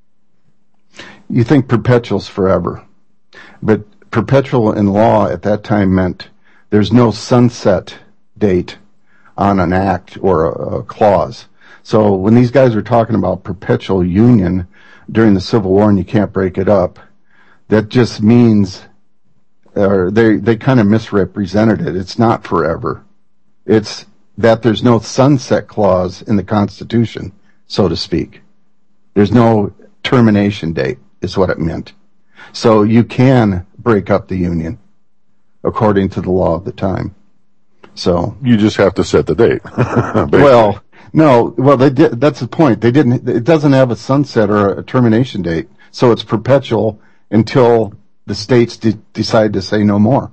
you think perpetual's forever. But perpetual in law at that time meant there's no sunset date on an act or a, a clause. So when these guys are talking about perpetual union during the Civil War and you can't break it up, that just means, or they, they kind of misrepresented it. It's not forever. It's that there's no sunset clause in the Constitution, so to speak. There's no termination date, is what it meant. So you can break up the Union according to the law of the time. So you just have to set the date. Well, no, well they did. That's the point. They didn't. It doesn't have a sunset or a termination date, so it's perpetual until the states de- decide to say no more.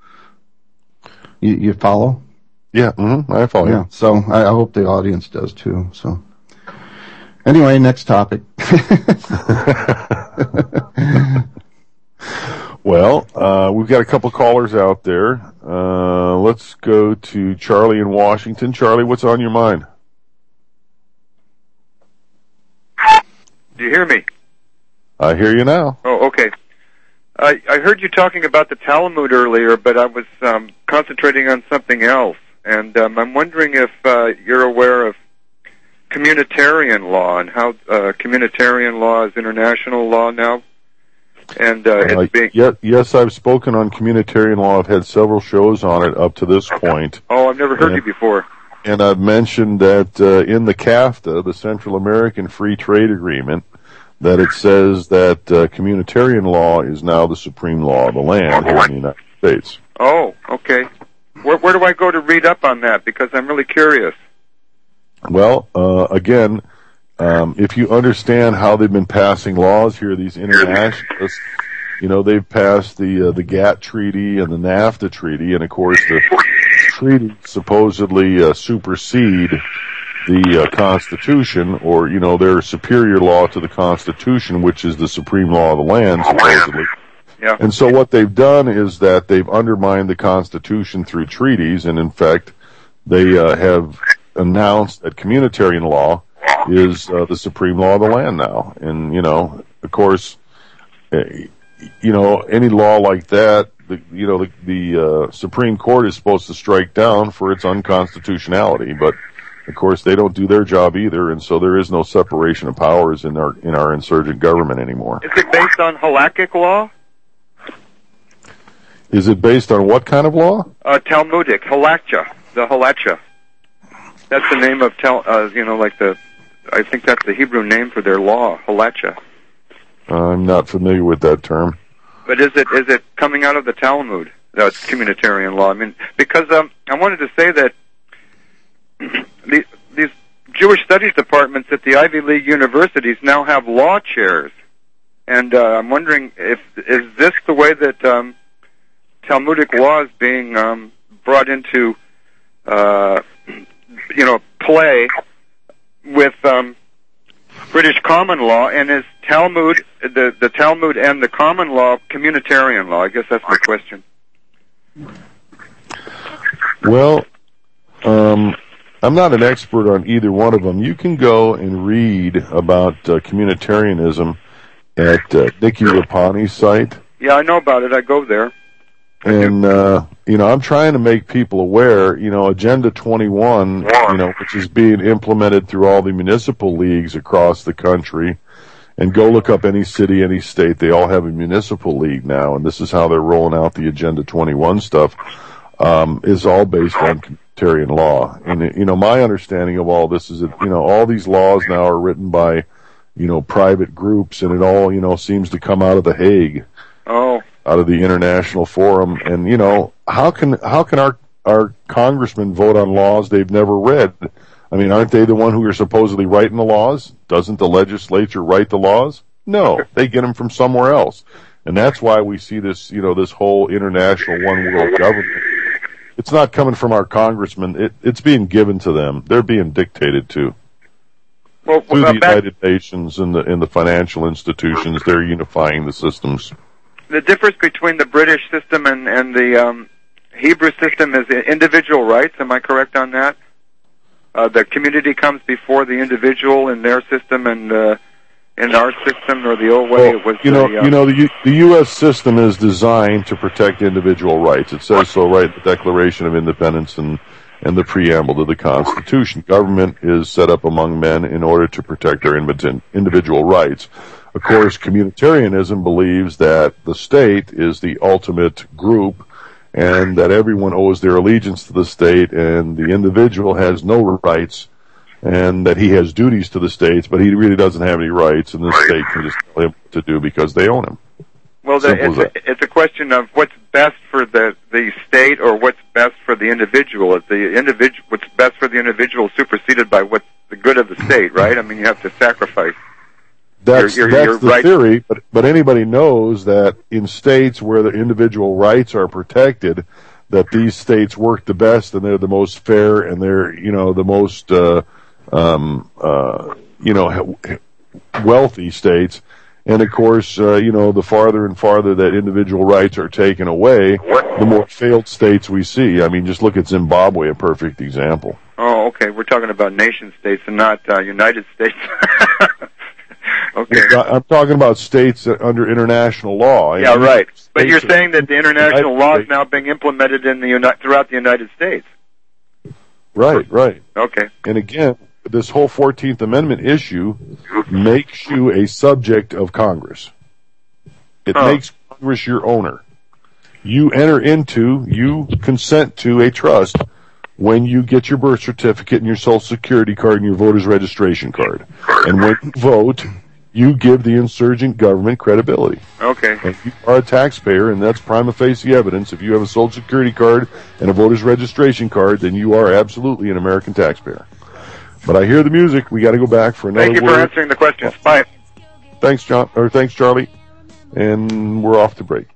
You, you follow? Yeah, mm-hmm, I follow. Yeah. So I, I hope the audience does too. So anyway, next topic. Well, uh, we've got a couple callers out there. Uh, let's go to Charlie in Washington. Charlie, what's on your mind? Do you hear me? I hear you now. Oh, okay. I, I heard you talking about the Talmud earlier, but I was um, concentrating on something else. And um, I'm wondering if uh, you're aware of communitarian law and how uh, communitarian law is international law now. And uh, uh, it's being... yes, yes, I've spoken on communitarian law. I've had several shows on it up to this point. Oh, I've never heard and, you before. And I've mentioned that uh, in the CAFTA, the Central American Free Trade Agreement, that it says that uh, communitarian law is now the supreme law of the land here in the United States. Oh, okay. Where, where do I go to read up on that? Because I'm really curious. Well, uh, again, um, if you understand how they've been passing laws here, these internationalists, you know, they've passed the uh, the GATT treaty and the NAFTA treaty, and of course the treaty supposedly uh, supersede the uh, Constitution, or, you know, their superior law to the Constitution, which is the supreme law of the land, supposedly. Yeah. And so what they've done is that they've undermined the Constitution through treaties, and in fact, they uh, have announced that communitarian law is uh, the supreme law of the land now. And, you know, of course, uh, you know, any law like that, the, you know, the, the uh, Supreme Court is supposed to strike down for its unconstitutionality, but of course, they don't do their job either, and so there is no separation of powers in our in our insurgent government anymore. Is it based on halakhic law? Is it based on what kind of law? Uh, Talmudic, halakha, the halakha. That's the name of, tel, uh, you know, like the, I think that's the Hebrew name for their law, halakha. I'm not familiar with that term. But is it is it coming out of the Talmud? That's communitarian law. I mean, because um, I wanted to say that these, these Jewish studies departments at the Ivy League universities now have law chairs, and uh, I'm wondering if is this the way that um, Talmudic law is being um, brought into, uh, you know, play with um, British common law, and is Talmud the the Talmud and the common law communitarian law? I guess that's my question. Well, um. I'm not an expert on either one of them. You can go and read about uh, communitarianism at uh, Nikki Rapani's site. Yeah, I know about it. I go there. And, uh, you know, I'm trying to make people aware, you know, Agenda twenty-one, you know, which is being implemented through all the municipal leagues across the country. And go look up any city, any state. They all have a municipal league now, and this is how they're rolling out the Agenda twenty-one stuff, um, is all based on communitarian law. And, you know, my understanding of all this is that, you know, all these laws now are written by, you know, private groups, and it all, you know, seems to come out of The Hague. Oh. Out of the International Forum. And, you know, how can, how can our, our congressmen vote on laws they've never read? I mean, aren't they the one who are supposedly writing the laws? Doesn't the legislature write the laws? No, they get them from somewhere else. And that's why we see this, you know, this whole international one world government. It's not coming from our congressmen. It, it's being given to them. They're being dictated to. Well, Through well, the back, United Nations and the, and the financial institutions, they're unifying the systems. the difference between the British system and, and the um, Hebrew system is individual rights. Am I correct on that? Uh, the community comes before the individual in their system, and uh, in our system, or the old way, well, it was. You know, the, uh, you know, the U, the U S system is designed to protect individual rights. It says so, right? The Declaration of Independence and and the preamble to the Constitution. Government is set up among men in order to protect their individual rights. Of course, communitarianism believes that the state is the ultimate group, and that everyone owes their allegiance to the state, and the individual has no rights, and that he has duties to the states, but he really doesn't have any rights, and the state can just tell him what to do because they own him. Well, the, it's, a, it's a question of what's best for the, the state or what's best for the individual. Is the individual, what's best for the individual superseded by what's the good of the state, right? I mean, you have to sacrifice. That's, your, your, that's your the right. theory, but, but anybody knows that in states where the individual rights are protected, that these states work the best, and they're the most fair, and they're, you know, the most, uh, um, uh, you know, wealthy states. And of course, uh, you know, the farther and farther that individual rights are taken away, the more failed states we see. I mean, just look at Zimbabwe, a perfect example. Oh, okay. We're talking about nation states and not uh, United States. Okay. I'm talking about states under international law. Yeah, right. But you're saying that the international law is now being implemented in the uni- throughout the United States. Right, right. Okay. And again, this whole fourteenth Amendment issue makes you a subject of Congress. It Oh. makes Congress your owner. You enter into, you consent to a trust when you get your birth certificate and your social security card and your voter's registration card. And when you vote, you give the insurgent government credibility. Okay. And you are a taxpayer, and that's prima facie evidence. If you have a social security card and a voter's registration card, then you are absolutely an American taxpayer. But I hear the music. We got to go back for another Thank you word. for answering the questions. Bye. Thanks, John, or thanks, Charlie. And we're off to break.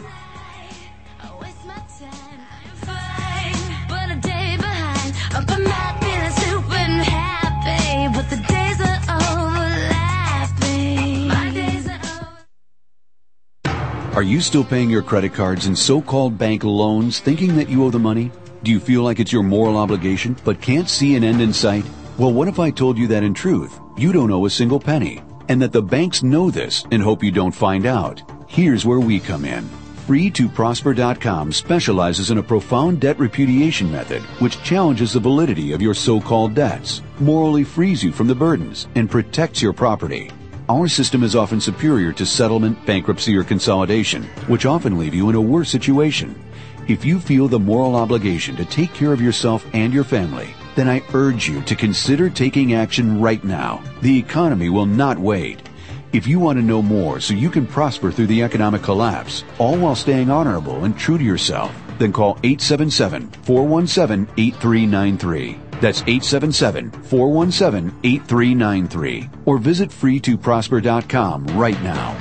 Are you still paying your credit cards and so-called bank loans thinking that you owe the money? Do you feel like it's your moral obligation but can't see an end in sight? Well, what if I told you that in truth, you don't owe a single penny, and that the banks know this and hope you don't find out? Here's where we come in. free to prosper dot com specializes in a profound debt repudiation method which challenges the validity of your so-called debts, morally frees you from the burdens, and protects your property. Our system is often superior to settlement, bankruptcy, or consolidation, which often leave you in a worse situation. If you feel the moral obligation to take care of yourself and your family, then I urge you to consider taking action right now. The economy will not wait. If you want to know more so you can prosper through the economic collapse, all while staying honorable and true to yourself, then call eight seven seven, four one seven, eight three nine three. That's eight seven seven, four one seven, eight three nine three. Or visit free to prosper dot com right now.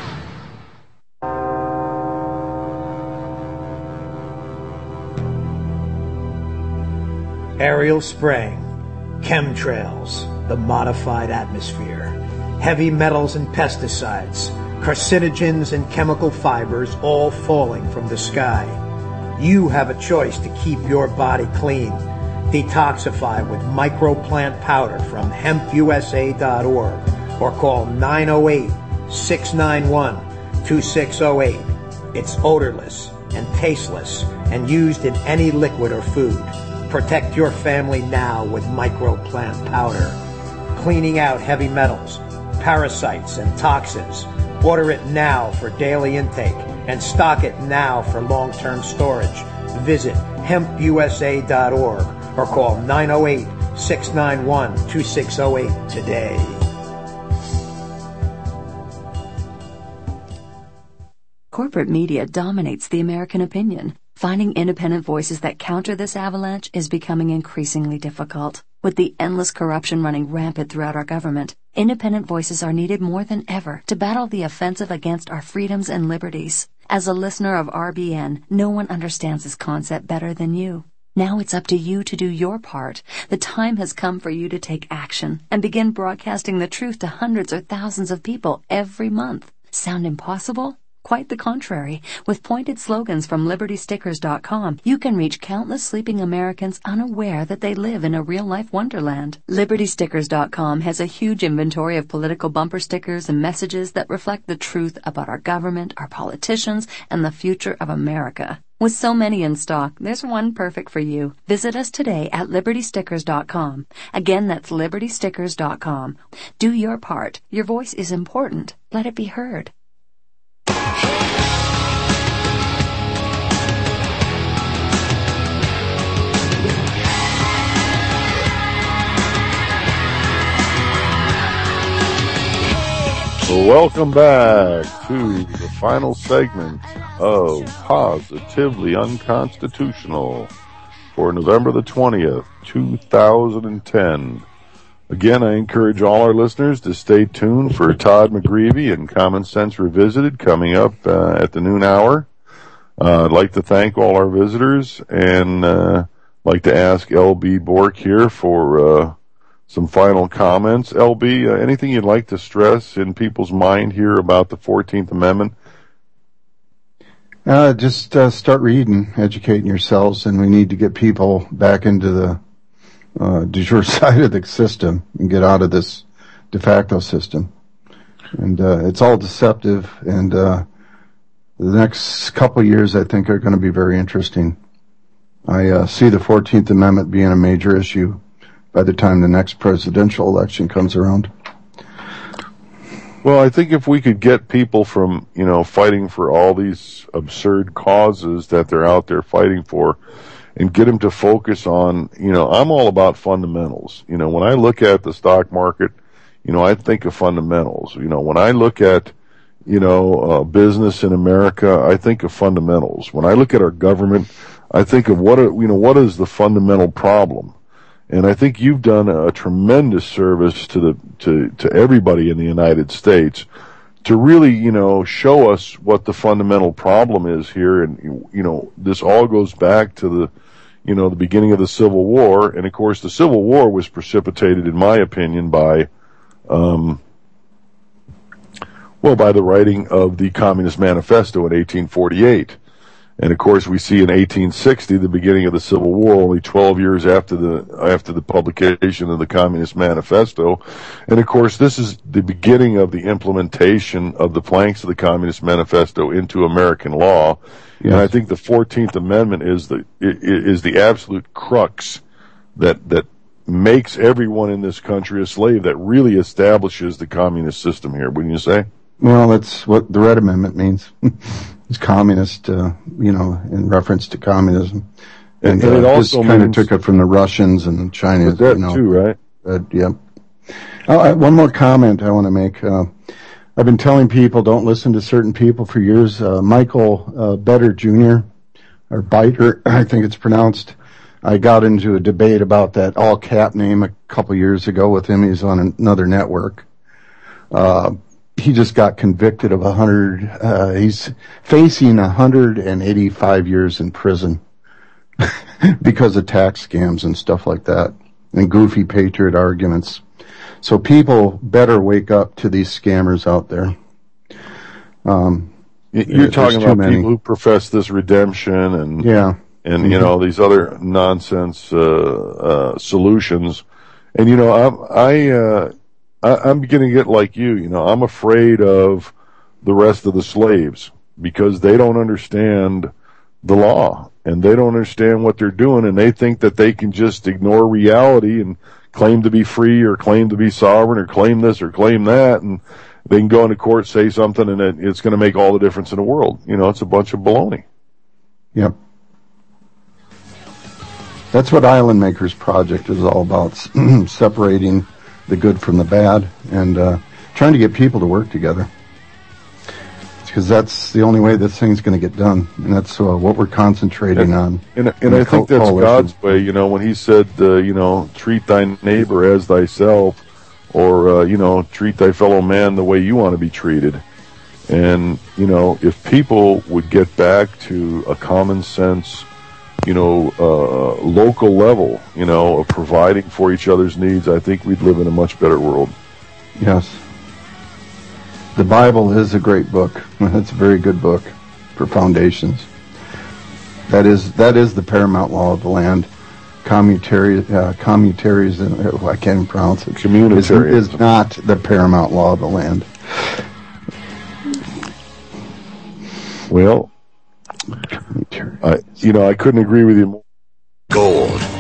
Aerial spraying, chemtrails, the modified atmosphere, heavy metals and pesticides, carcinogens and chemical fibers all falling from the sky. You have a choice to keep your body clean. Detoxify with microplant powder from hemp U S A dot org or call nine oh eight, six nine one, two six oh eight. It's odorless and tasteless and used in any liquid or food. Protect your family now with microplant powder. Cleaning out heavy metals, parasites, and toxins. Order it now for daily intake and stock it now for long-term storage. Visit hemp U S A dot org or call nine oh eight, six nine one, two six oh eight today. Corporate media dominates the American opinion. Finding independent voices that counter this avalanche is becoming increasingly difficult. With the endless corruption running rampant throughout our government, independent voices are needed more than ever to battle the offensive against our freedoms and liberties. As a listener of R B N, no one understands this concept better than you. Now it's up to you to do your part. The time has come for you to take action and begin broadcasting the truth to hundreds or thousands of people every month. Sound impossible? Quite the contrary. With pointed slogans from Liberty Stickers dot com, you can reach countless sleeping Americans unaware that they live in a real-life wonderland. Liberty Stickers dot com has a huge inventory of political bumper stickers and messages that reflect the truth about our government, our politicians, and the future of America. With so many in stock, there's one perfect for you. Visit us today at Liberty Stickers dot com. Again, that's Liberty Stickers dot com. Do your part. Your voice is important. Let it be heard. Welcome back to the final segment of Positively Unconstitutional for November the twentieth, two thousand ten. Again, I encourage all our listeners to stay tuned for Todd McGreevy and Common Sense Revisited coming up uh, at the noon hour. Uh, I'd like to thank all our visitors and uh, like to ask L B Bork here for uh, some final comments. L B, uh, anything you'd like to stress in people's mind here about the fourteenth Amendment? Uh, just uh, start reading, educating yourselves, and we need to get people back into the uh, de jure side of the system and get out of this de facto system. And uh, it's all deceptive, and uh, the next couple of years, I think, are going to be very interesting. I uh, see the fourteenth Amendment being a major issue by the time the next presidential election comes around. Well, I think if we could get people from, you know, fighting for all these absurd causes that they're out there fighting for and get them to focus on, you know, I'm all about fundamentals. You know, when I look at the stock market, you know, I think of fundamentals. You know, when I look at, you know, uh, business in America, I think of fundamentals. When I look at our government, I think of what, are, you know, what is the fundamental problem? And I think you've done a tremendous service to the to to everybody in the United States to really, you know, show us what the fundamental problem is here. And, you know, this all goes back to the, you know, the beginning of the Civil War. And, of course, the Civil War was precipitated, in my opinion, by, um, well, by the writing of the Communist Manifesto in eighteen forty-eight. And of course, we see in eighteen sixty, the beginning of the Civil War, only twelve years after the after the publication of the Communist Manifesto. And of course, this is the beginning of the implementation of the planks of the Communist Manifesto into American law. Yes. And I think the fourteenth Amendment is the is the absolute crux that that makes everyone in this country a slave, that really establishes the communist system here. Wouldn't you say? Well, that's what the Red Amendment means. It's communist, uh, you know, in reference to communism. And, and, and uh, it also kind of took it from the Russians and China. That you know, too, right? Uh, yeah. Oh, I, one more comment I want to make. Uh, I've been telling people don't listen to certain people for years. Uh, Michael uh, Better Junior, or Biter, I think it's pronounced. I got into a debate about that all-cap name a couple years ago with him. He's on another network. Uh, he just got convicted of a hundred, uh, he's facing a hundred and eighty-five years in prison because of tax scams and stuff like that and goofy patriot arguments. So people better wake up to these scammers out there. Um, You're talking about people who profess this redemption and, yeah. and, mm-hmm. you know, these other nonsense, uh, uh, solutions. And, you know, I'm, I, uh, I, I'm beginning to get like you, you know, I'm afraid of the rest of the slaves because they don't understand the law and they don't understand what they're doing, and they think that they can just ignore reality and claim to be free or claim to be sovereign or claim this or claim that, and they can go into court, say something, and it, it's going to make all the difference in the world. You know, it's a bunch of baloney. Yep. That's what Island Makers Project is all about, separating the good from the bad, and uh, trying to get people to work together. Because that's the only way this thing's going to get done, and that's uh, what we're concentrating and, on. And, and I think that's God's way, you know, when he said, uh, you know, treat thy neighbor as thyself, or, uh, you know, treat thy fellow man the way you want to be treated. And, you know, if people would get back to a common sense, you know, uh, local level, you know, of providing for each other's needs, I think we'd live in a much better world. Yes. The Bible is a great book. It's a very good book for foundations. That is that is the paramount law of the land. Commutary, uh, commutarism, oh, I can't even pronounce it. Communitarianism is, is not the paramount law of the land. Well, I, you know, I couldn't agree with you more. Gold.